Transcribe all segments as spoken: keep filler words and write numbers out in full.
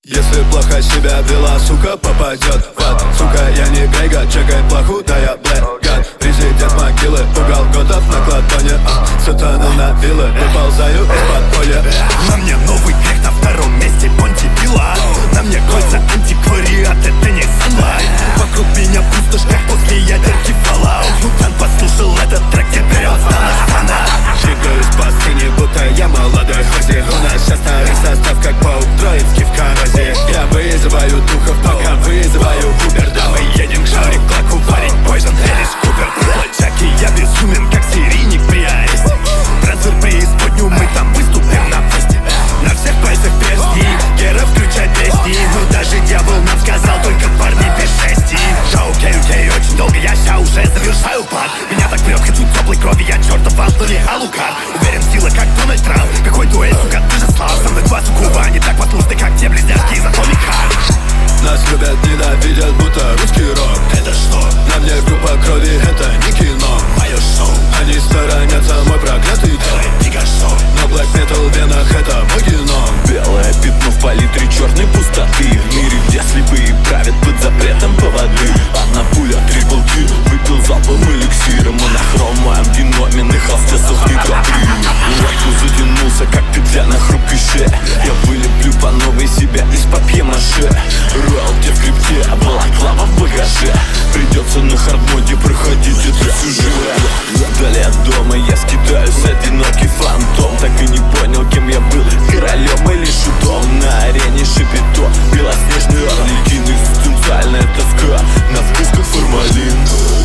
Если плохо себя вела, сука, попадет в ад. Сука, я не Грейга, чекай плоху, да я блэкгад. Резидент могилы, угол годов на кладоне. а, Сатаны на виллы, выползаю из-под поля. На мне новый грех, на втором месте Понти Пилат. На мне кольца антиквариат, это не sunlight. Вокруг меня пустошь, как после ядерки Fallout. Лутан послушал этот трек, теперь он стал наш фанат. Двигаюсь по сцене, будто я молодой Хози. У нас сейчас старый состав, как паук троицкий в коррозе. Я вызываю духов, пока вызываю Убер. Да, мы едем к Шарик Клаку варить Пойзон, Элис Купер. Плотяки, я безумен, как серийник при аресте. Трансфер преисподнюю, мы там выступим на фесте. На всех пальцах персти, Гера включай песни. Но даже дьявол нам сказал, только парни без шести. Да окей, окей, очень долго я ща уже завершаю план. Меня так прет, хочу теплой крови, я чертов Антони Алукар. Уверен, сила как Дональд Трамп. Какой дуэль, сука, ты же слав. Со мной два суккуба, они так послушны, как те близняшки из Atomic Heart. Нас любят, ненавидят, будто русский рок. Это что? На мне группа крови, это не кино. Мое шоу. Они сторонятся мой проклятый дом. Но блэк метал в венах, это мой геном. Белое пятно в палитре черной пустоты. В мире, где слепые правят под запретом поводы. Одна пуля, трипл килл, выпил залпом эликсира. Монохром в моем геноме, на холсте сохнет капри. Лайку затянулся, как петля на хрупкой шее. Я вылеплю по новой себя из папье-маше. Роялти в крипте, а балаклава в багаже. Придется на хардмоде проходить это сюжет. Вдали от дома я скитаюсь, одинокий фантом. Так и не понял, кем я был, королем или шутом. На арене шапито, белоснежный орликин. Экзистенциальная тоска, на вкус как формалин.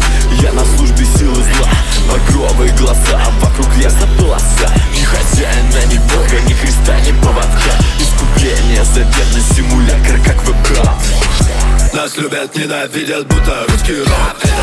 Я на службе силы зла, багровые глаза. Вокруг леса полоса, ни хозяина, ни бога, ни Христа, ни поводка. Искупление за верность симулятора, как веб-краб. Нас любят, ненавидят, будто русский рок.